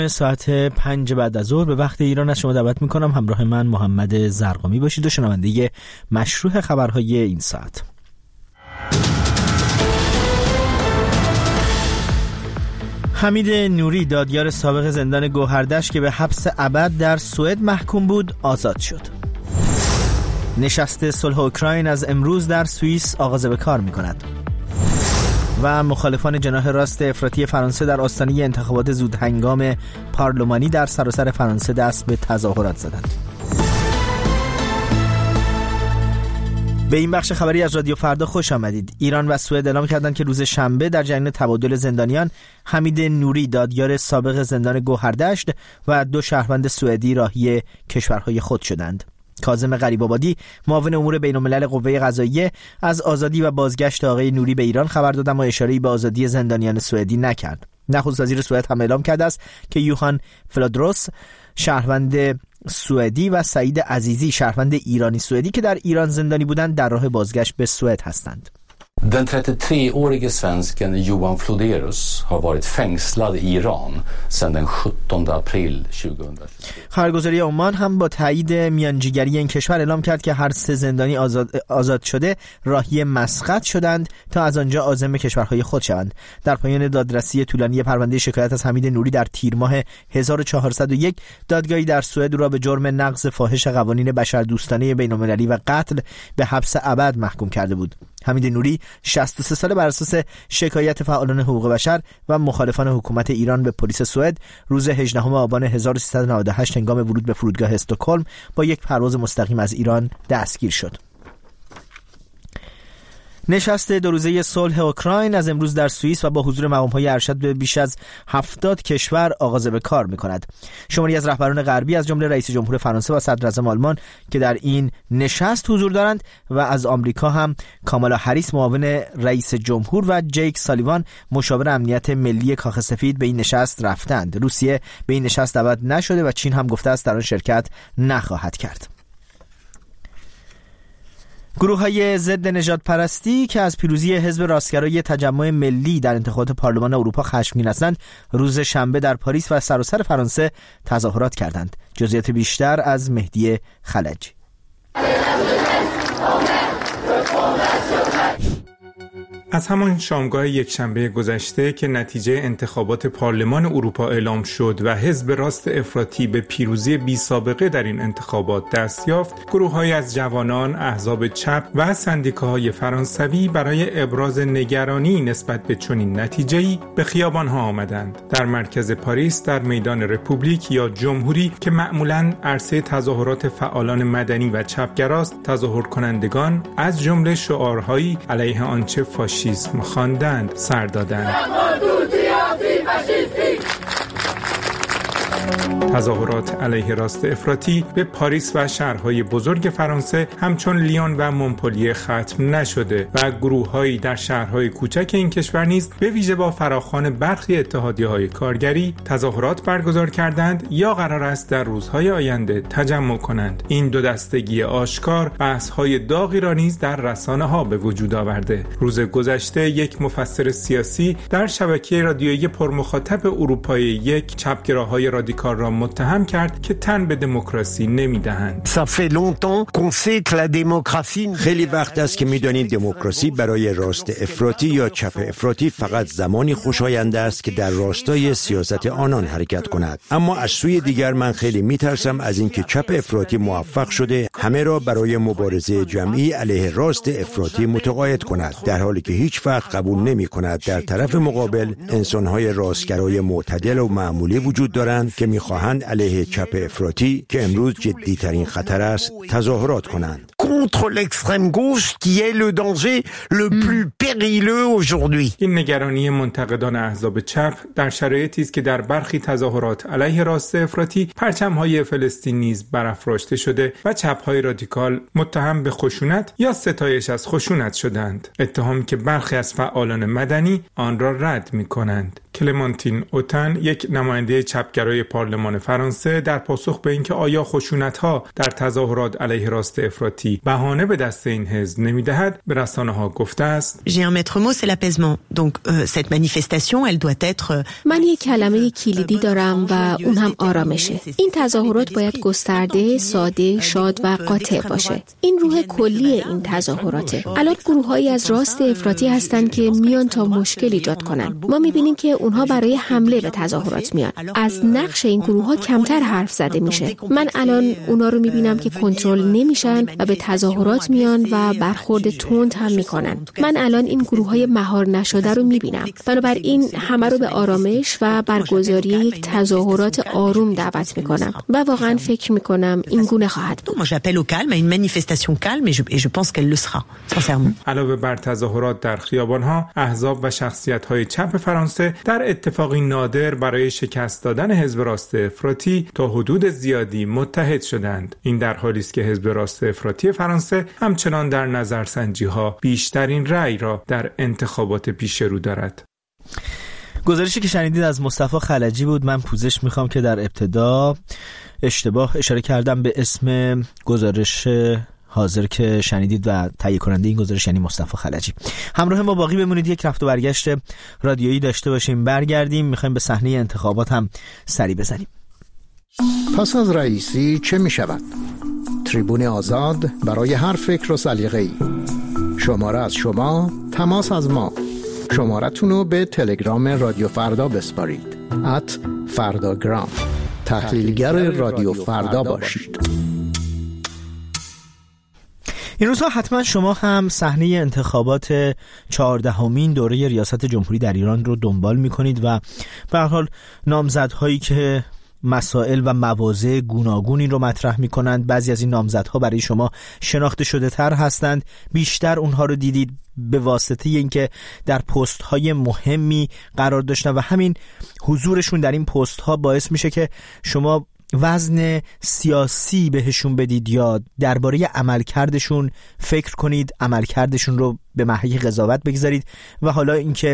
ساعت 5 بعد از ظهر به وقت ایران از شما دعوت میکنم همراه من محمد زرقامی باشید و شنونده مشروع خبرهای این ساعت. حمید نوری دادیار سابق زندان گوهردشت که به حبس ابد در سوئد محکوم بود آزاد شد. نشست صلح اوکراین از امروز در سوئیس آغاز به کار میکند. و مخالفان جناح راست افراطی فرانسه در آستانه انتخابات زودهنگام پارلمانی در سراسر فرانسه دست به تظاهرات زدند. به این بخش خبری از رادیو فردا خوش آمدید. ایران و سوئد اعلام کردند که روز شنبه در جریان تبادل زندانیان حمید نوری دادیار سابق زندان گوهردشت و 2 شهروند سوئدی راهی کشورهای خود شدند. کاظم غریب‌آبادی معاون امور بین‌الملل قوه قضاییه از آزادی و بازگشت آقای نوری به ایران خبر داد اما اشاره‌ای به آزادی زندانیان سوئدی نکرد. نخست وزیر سوئد هم اعلام کرده است که یوهان فلادروس شهروند سوئدی و سعید عزیزی شهروند ایرانی سوئدی که در ایران زندانی بودند در راه بازگشت به سوئد هستند. Den 33-årige svensken Johan Floderus har varit fängslad i Iran sedan den 17 april 2020. خبرگزاری عمان هم با تایید میانجیگری این کشور اعلام کرد که هر 3 زندانی آزاد شده راهی مسقط شدند تا از آنجا عازم کشورهای خود شوند. در پایان دادرسی طولانی پرونده شکایت از حمید نوری در تیر ماه 1401 دادگاهی در سوئد را به جرم نقض فاحش قوانین بشردوستانه بین‌المللی و قتل به حبس ابد محکوم کرده بود. حمید نوری 63 ساله بر اساس شکایت فعالان حقوق بشر و مخالفان حکومت ایران به پلیس سوئد روز 18 آبان 1398 هنگام ورود به فرودگاه استکهلم با یک پرواز مستقیم از ایران دستگیر شد. نشست 2 روزه صلح اوکراین از امروز در سوئیس و با حضور مقام‌های ارشد به بیش از 70 کشور آغاز به کار می‌کند. شماری از رهبران غربی از جمله رئیس جمهور فرانسه و صدر اعظم آلمان که در این نشست حضور دارند و از آمریکا هم کامالا هریس معاون رئیس جمهور و جیک سالیوان مشاور امنیت ملی کاخ سفید به این نشست رفتند. روسیه به این نشست دعوت نشده و چین هم گفته است در آن شرکت نخواهد کرد. گروه‌های ضد نژاد پرستی که از پیروزی حزب راستگرای تجمع ملی در انتخابات پارلمان اروپا خشمگین هستند روز شنبه در پاریس و سراسر فرانسه تظاهرات کردند. جزئیات بیشتر از مهدی خلجی. از همان شامگاه یکشنبه گذشته که نتیجه انتخابات پارلمان اروپا اعلام شد و حزب راست افراطی به پیروزی بی سابقه در این انتخابات دست یافت، گروه‌هایی از جوانان، احزاب چپ و سندیکاهای فرانسوی برای ابراز نگرانی نسبت به چنین نتیجه‌ای به خیابان‌ها آمدند. در مرکز پاریس در میدان رپوبلیک یا جمهوری که معمولاً عرصه تظاهرات فعالان مدنی و چپگراست، تظاهر کنندگان از جمله شعارهایی علیه آنچه فاشیسم خواندند سر دادند. تظاهرات علیه راست افراطی به پاریس و شهرهای بزرگ فرانسه همچون لیون و مونپلیه ختم نشده و گروه‌هایی در شهرهای کوچک این کشور نیز به ویژه با فراخوان برخی اتحادیه‌های کارگری تظاهرات برگزار کردند یا قرار است در روزهای آینده تجمع کنند. این دو دستگی آشکار بحث‌های داغی را نیز در رسانه‌ها به وجود آورده. روز گذشته یک مفسر سیاسی در شبکه رادیویی پرمخاطب اروپای 1 چپگراهای رادیکال را متهم کرد که تن به دموکراسی نمیدهند. خیلی وقت است که میدانیم دموکراسی برای راست افراطی یا چپ افراطی فقط زمانی خوشایند است که در راستای سیاست آنان حرکت کند. اما از سوی دیگر من خیلی میترسم از اینکه چپ افراطی موفق شده همه را برای مبارزه جمعی علیه راست افراطی متقاعد کند، در حالی که هیچ وقت قبول نمی کند در طرف مقابل انسان‌های راستگرای معتدل و معمولی وجود دارند که می‌خواهند علیه چپ افراطی که امروز جدی‌ترین خطر است تظاهرات کنند. contre l'extrême gauche qui est le danger le plus périlleux aujourd'hui. این نگرانی منتقدان احزاب چپ در شرایطی است که در برخی تظاهرات علیه راست افراطی پرچم‌های فلسطین نیز برافراشته شده و چپ‌های رادیکال متهم به خشونت یا ستایش از خشونت شدند، اتهامی که برخی از فعالان مدنی آن را رد می‌کنند. کلمانتین اوتن، یک نماینده چپگرای پارلمان فرانسه، در پاسخ به اینکه آیا خشونت‌ها در تظاهرات علیه راست افراطی افراطی بهانه به دست این حزب نمیدهد، به رسانه‌ها گفته است: J'ai un maître mot, c'est l'apaisement. Donc cette manifestation, elle doit être من یک کلمه کلیدی دارم و اون هم آرامشه. این تظاهرات باید گسترده، ساده، شاد و قاطع باشه. این روح کلی این تظاهراته. الان گروه‌هایی از راست افراطی هستن که میان تا مشکل ایجاد کنن. ما می‌بینیم که اونها برای حمله به تظاهرات میان. از نقش این گروه‌ها کمتر حرف زده میشه. من الان اونا رو می‌بینم که کنترل نمیشن و به تظاهرات میان و برخورد تند هم میکنن. من الان این گروه‌های مهار نشده رو می‌بینم. بنابراین همه رو به آرامش و برگزاری یک تظاهرات آروم دعوت می‌کنم و واقعا فکر می‌کنم این گونه خواهد بود. Moi j'appelle au calme, à une manifestation calme et je pense qu'elle le sera, sincèrement. علاوه بر تظاهرات در خیابان‌ها، احزاب و شخصیت‌های چپ فرانسه در اتفاقی نادر برای شکست دادن حزب راست افراطی تا حدود زیادی متحد شدند. این در حالی است که حزب راست افراطی فرانسه همچنان در نظرسنجی‌ها بیشترین رأی را در انتخابات پیش رو دارد. گزارشی که شنیدید از مصطفی خلجی بود. من پوزش میخوام که در ابتدا اشتباه اشاره کردم به اسم گزارش حاضر که شنیدید و تهیه کننده این گزارش یعنی مصطفی خلجی. همراه ما باقی بمونید، یک رفت و برگشت رادیویی داشته باشیم، برگردیم میخوایم به صحنه انتخابات هم سری بزنیم. پس از رئیسی چه میشود؟ تریبون آزاد برای هر فکر و سلیقه‌ای. شماره از شما، تماس از ما. شمارتون رو به تلگرام رادیو فردا بسپارید @فرداگرام. تحلیلگر رادیو فردا باشید. این روزها حتما شما هم صحنه انتخابات 14مین دوره ریاست جمهوری در ایران رو دنبال می‌کنید و به هر حال نامزدهایی که مسائل و مواضع گوناگونی رو مطرح می‌کنند، بعضی از این نامزدها برای شما شناخته شده تر هستند، بیشتر اونها رو دیدید به واسطه اینکه در پست‌های مهمی قرار داشتن و همین حضورشون در این پست‌ها باعث میشه که شما وزن سیاسی بهشون بدید یا درباره عملکردشون فکر کنید، عملکردشون رو به محک قضاوت بگذارید و حالا اینکه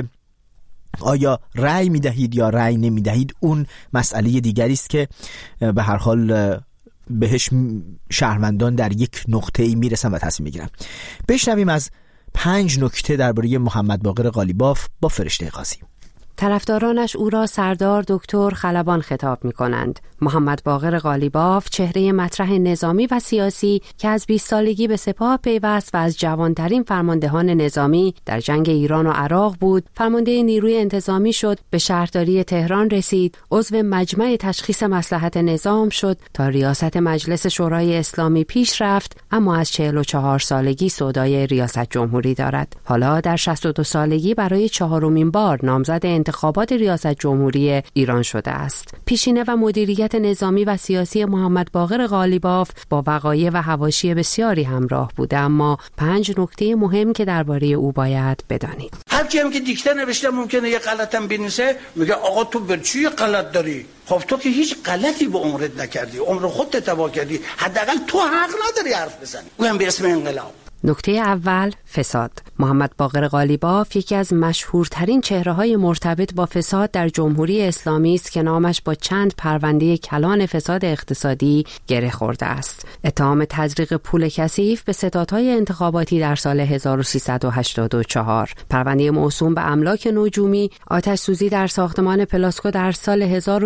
آیا رأی میدهید یا رأی نمیدهید اون مسئله دیگری است که به هر حال بهش شهروندان در یک نقطه‌ای میرسن و تصمیم میگیرن. بشنویم از 5 نکته درباره محمد باقر قالیباف با فرشته قاضی. طرفدارانش او را سردار دکتر خلبان خطاب می کنند. محمد باقر قالیباف چهره مطرح نظامی و سیاسی که از 20 سالگی به سپاه پیوست و از جوانترین فرماندهان نظامی در جنگ ایران و عراق بود، فرمانده نیروی انتظامی شد، به شهرداری تهران رسید، عضو مجمع تشخیص مصلحت نظام شد، تا ریاست مجلس شورای اسلامی پیش رفت، اما از 44 سالگی سودای ریاست جمهوری دارد. حالا در 62 سالگی برای 4مین بار نامزد انتخابات ریاست جمهوری ایران شده است. پیشینه و مدیریت نظامی و سیاسی محمد باقر قالیباف با وقایع و حواشی بسیاری همراه بوده، اما 5 نکته مهم که درباره او باید بدانید. هر کی هم که دیکته نوشته ممکنه یه غلطم بنویسه، میگه آقا تو بر چی غلط داری؟ خب تو که هیچ غلطی به عمرت نکردی، عمر خودت تباه کردی، حداقل تو حق نداری حرف بزنی. اونم به اسم انقلاب. نکته اول، فساد. محمد باقر قالیباف یکی از مشهورترین چهره‌های مرتبط با فساد در جمهوری اسلامی است که نامش با چند پرونده کلان فساد اقتصادی گره خورده است. اتهام تزریق پول کثیف به ستادهای انتخاباتی در سال 1384، پرونده موسوم به املاک نجومی، آتش سوزی در ساختمان پلاسکو در سال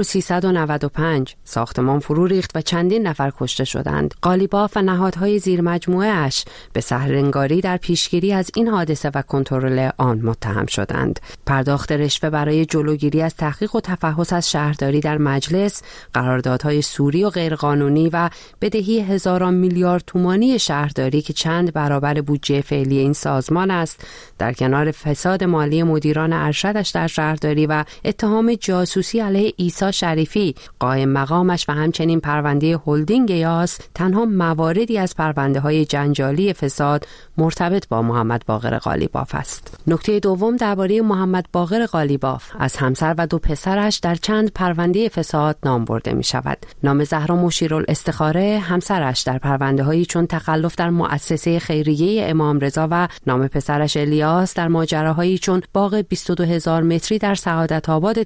1395، ساختمان فرو ریخت و چندین نفر کشته شدند. قالیباف و نهادهای زیر مجموعه اش به سحرنگاری در پیشگیری از این حادثه و کنترل آن متهم شدند. پرداخت رشوه برای جلوگیری از تحقیق و تفحص از شهرداری در مجلس، قراردادهای سوری و غیرقانونی و بدهی هزاران میلیارد تومانی شهرداری که چند برابر بودجه فعلی این سازمان است، در کنار فساد مالی مدیران ارشدش در شهرداری و اتهام جاسوسی علیه عیسی شریفی قائم مقامش و همچنین پرونده هلدینگ یاس، تنها مواردی از پرونده‌های جنجالی فساد مرتبط با محمد باقر قالیباف است. نکته دوم درباره محمد باقر قالیباف، از همسر و 2 پسرش در چند پرونده فساد نام برده می شود. نام زهرا مشیرالاستخاره همسرش در پرونده‌هایی چون تخلف در مؤسسه خیریه امام رضا و نام پسرش الیاس در ماجراهایی چون باغ 22000 متری در سعادت آباد تهران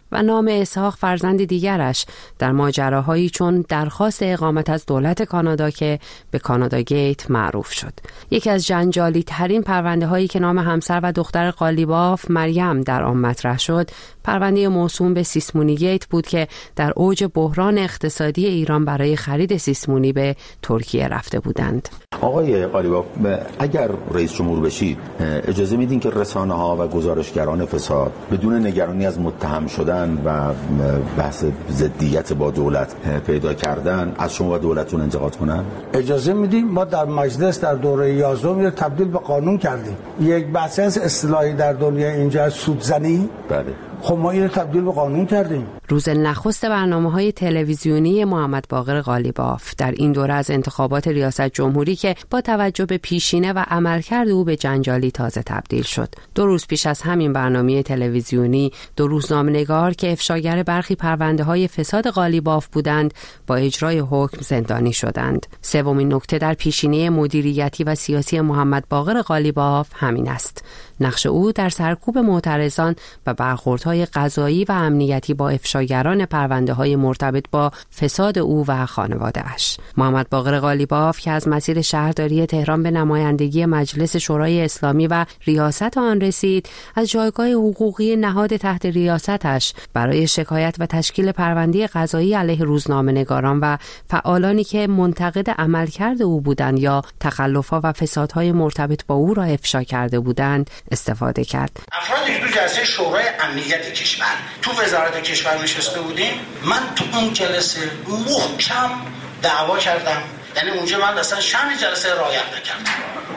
و نام اسحاق فرزند دیگرش در ماجراهایی چون درخواست اقامت از دولت کانادا که به کانادا گیت معروف شد. یکی از جنجالی ترین پرونده هایی که نام همسر و دختر قالیباف مریم در آن مطرح شد، پرونده موسوم به سیسمونی گیت بود که در اوج بحران اقتصادی ایران برای خرید سیسمونی به ترکیه رفته بودند. آقای قالیباف، اگر رئیس جمهور بشید اجازه میدین که رسانه‌ها و گزارشگران فساد بدون نگرانی از متهم شدن و بحث ضدیت با دولت پیدا کردن از شما و دولتتون انتقاد کنن؟ اجازه میدیم. ما در مجلس در دوره 11 تبدیل به قانون کردیم. یک بحث اصطلاحی در دنیا اینجا سودزنی. بله. خب ما اینو تبدیل به قانون کردیم. روز نخست برنامه‌های تلویزیونی محمد باقر قالیباف در این دوره از انتخابات ریاست جمهوری که با توجه به پیشینه و عملکرد او به جنجالی تازه تبدیل شد. 2 روز پیش از همین برنامه تلویزیونی 2 روزنامه‌نگار که افشاگر برخی پرونده‌های فساد قالیباف بودند با اجرای حکم زندانی شدند. سومین نکته در پیشینه مدیریتی و سیاسی محمد باقر قالیباف همین است. نقش او در سرکوب معترضان و برخوردهای قضایی و امنیتی با افشاگران پرونده‌های مرتبط با فساد او و خانواده‌اش. محمد باقر قالیباف که از مسیر شهرداری تهران به نمایندگی مجلس شورای اسلامی و ریاست آن رسید، از جایگاه حقوقی نهاد تحت ریاستش برای شکایت و تشکیل پرونده قضایی علیه روزنامه‌نگاران و فعالانی که منتقد عملکرد او بودند یا تخلف‌ها و فسادهای مرتبط با او را افشا کرده بودند استفاده کرد. افرادی که تو جلسه شورای امنیت کشور تو وزارت کشور نشسته بودیم، من تو اون جلسه محکم دعوا کردم. یعنی اونجا من اصلا شأن جلسه رعایت نکردم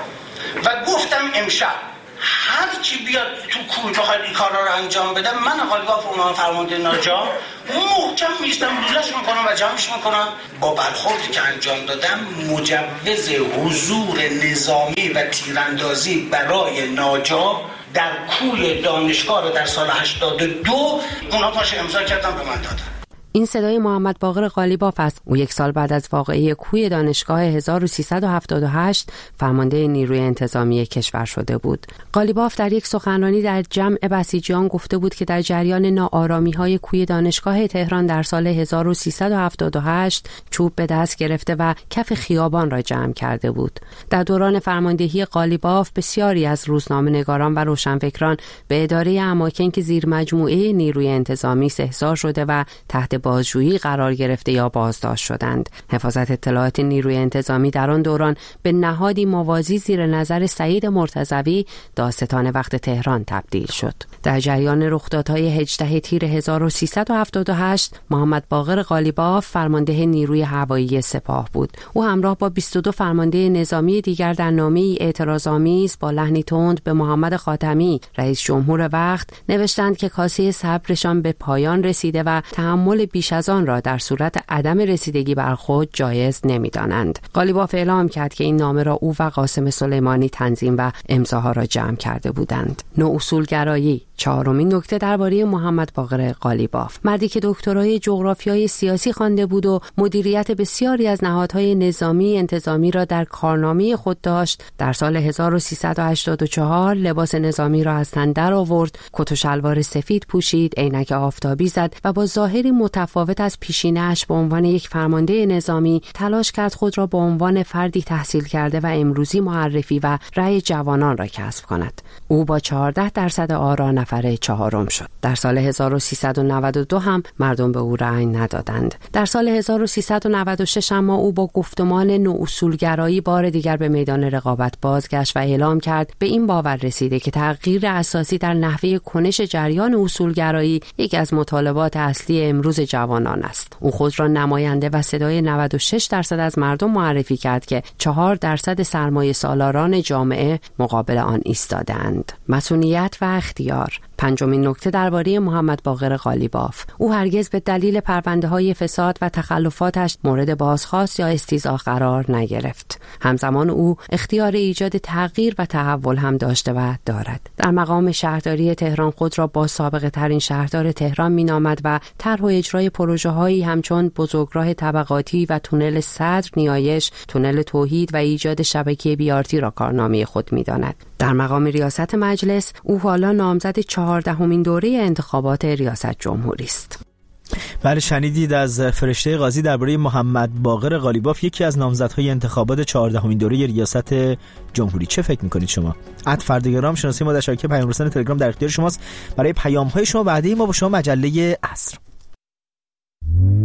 و گفتم امشب هر کی بیاد تو کوی بخواد این کارا رو انجام بده، من قالیباف عنوان فرمانده ناجا محکم میستم روزش میکنم و جمعش میکنم. با برخوردی که انجام دادم مجوز حضور نظامی و تیراندازی برای ناجا در کوی دانشگاه رو در سال 82 اونا پاش امضا کردن به من دادن. این صدای محمد باقر قالیباف است. او 1 سال بعد از واقعه کوی دانشگاه 1378 فرمانده نیروی انتظامی کشور شده بود. قالیباف در یک سخنرانی در جمع بسیجیان گفته بود که در جریان ناآرامی‌های کوی دانشگاه تهران در سال 1378 چوب به دست گرفته و کف خیابان را جمع کرده بود. در دوران فرماندهی قالیباف بسیاری از روزنامه‌نگاران و روشنفکران به اداره اماکن که زیر مجموعه نیروی انتظامی استحضار شده و تحت بازجویی قرار گرفته یا بازداشت شدند. حفاظت اطلاعات نیروی انتظامی در آن دوران به نهادی موازی زیر نظر سعید مرتضوی دادستان وقت تهران تبدیل شد. در جریان رخدادهای 18 تیر 1378 محمد باقر قالیباف فرمانده نیروی هوایی سپاه بود. او همراه با 22 فرمانده نظامی دیگر در نامه‌ای اعتراض‌آمیز با لحنی تند به محمد خاتمی رئیس جمهور وقت نوشتند که کاسه صبرشان به پایان رسیده و تحمل بیش از آن را در صورت عدم رسیدگی بر خود جایز نمی‌دانند. قالیباف اعلام کرد که این نامه را او و قاسم سلیمانی تنظیم و امضاها را جمع کرده بودند. نواصولگرایی. 4مین نکته درباره محمد باقر قالیباف، مردی که دکترای جغرافیای سیاسی خوانده بود و مدیریت بسیاری از نهادهای نظامی انتظامی را در کارنامه خود داشت، در سال 1384 لباس نظامی را از تن در آورد، کت و شلوار سفید پوشید، عینک آفتابی زد و با ظاهری متفاوت از پیشینه‌اش به عنوان یک فرمانده نظامی تلاش کرد خود را به عنوان فردی تحصیل کرده و امروزی معرفی و رأی جوانان را کسب کند. او با 14% آرا نفر 4م شد. در سال 1392 هم مردم به او رأی ندادند. در سال 1396 اما او با گفتمان نواصولگرایی بار دیگر به میدان رقابت بازگشت و اعلام کرد به این باور رسیده که تغییر اساسی در نحوه کنش جریان اصولگرایی یکی از مطالبات اصلی امروز جوانان است. او خود را نماینده و صدای 96% از مردم معرفی کرد که 4% سرمایه سالاران جامعه مقابل آن ایستادند. مسئولیت و اختیار. 5مین نکته درباره محمد باقر قالیباف، او هرگز به دلیل پرونده‌های فساد و تخلفاتش مورد بازخواست یا استیضاح قرار نگرفت. همزمان او اختیار ایجاد تغییر و تحول هم داشته و دارد. در مقام شهرداری تهران خود را با سابقه ترین شهردار تهران مینامد و طرح و اجرای پروژه‌هایی همچون بزرگراه طبقاتی و تونل صدر نیایش، تونل توحید و ایجاد شبکه BRT را کارنامه خود می‌داند. در مقام ریاست مجلس او حالا نامزد 4 14مین دوره انتخابات ریاست جمهوری است. بله، شنیدید از فرشته قاضی درباره محمد باقر قالیباف، یکی از نامزدهای انتخابات 14مین دوره ریاست جمهوری. چه فکر میکنید شما؟ @فردگرام شناسی ما در شبکه پیام رسان تلگرام در اختیار شماست برای پیام‌های شما. بعدی ما با شما مجله عصر.